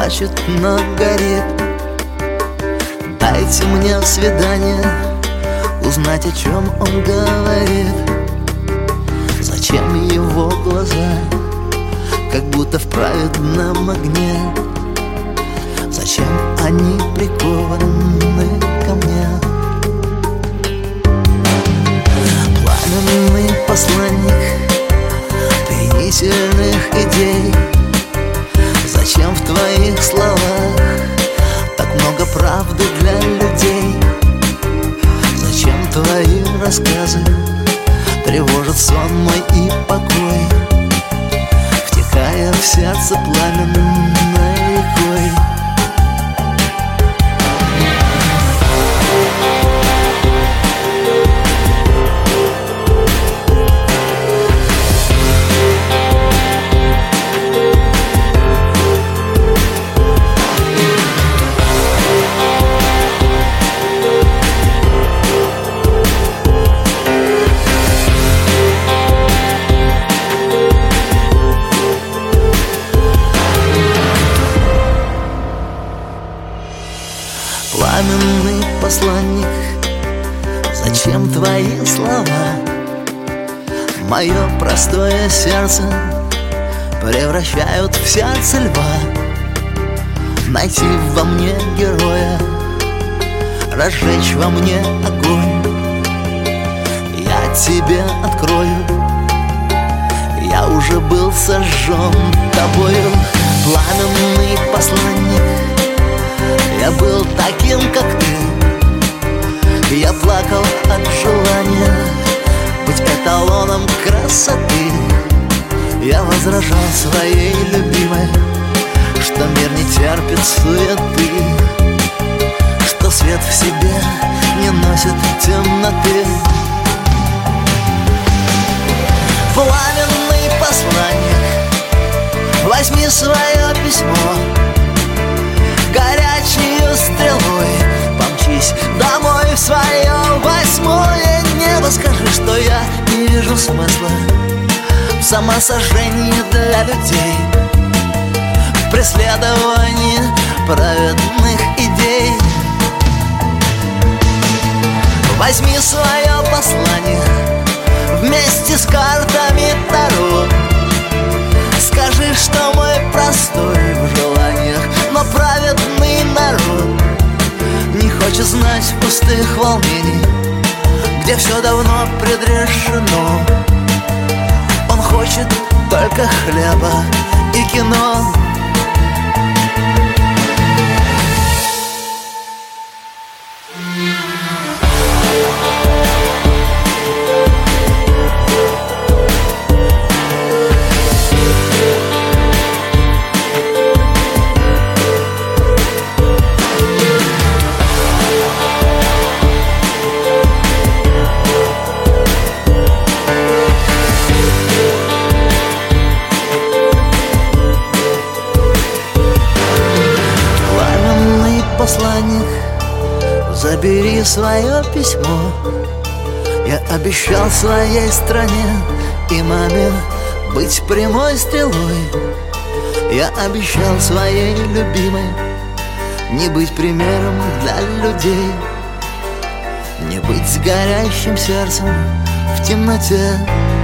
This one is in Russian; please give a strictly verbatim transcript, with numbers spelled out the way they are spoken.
плачет, но горит. Дайте мне свидание, узнать, о чем он говорит. Зачем его глаза, как будто в праведном огне? Зачем они прикованы ко мне? Пламенный посланник пленительных идей, зачем в твоих словах так много правды для людей? Зачем твои рассказы тревожат сон мой и покой, втекая в сердце пламенной рекой? Пламенный посланник, зачем твои слова? Мое простое сердце превращают в сердце льва. Найти во мне героя, разжечь во мне огонь. Я тебе открою, я уже был сожжен тобою. Пламенный посланник, я был таким, как ты. Я плакал от желания быть эталоном красоты. Я возражал своей любимой, что мир не терпит суеты, что свет в себе не носит темноты. Пламенный посланник, возьми свое письмо, горячей стрелой помчись домой в свое восьмое небо. Скажи, что я не вижу смысла в самосожжении для людей, в преследовании праведных идей. Возьми свое послание вместе с картами Таро. Скажи, что мой простой в желаниях, но праведный народ не хочет знать пустых волнений, где все давно предрешено. Он хочет только хлеба и кино. Посланник, забери свое письмо. Я обещал своей стране и маме быть прямой стрелой. Я обещал своей любимой не быть примером для людей, не быть с горящим сердцем в темноте.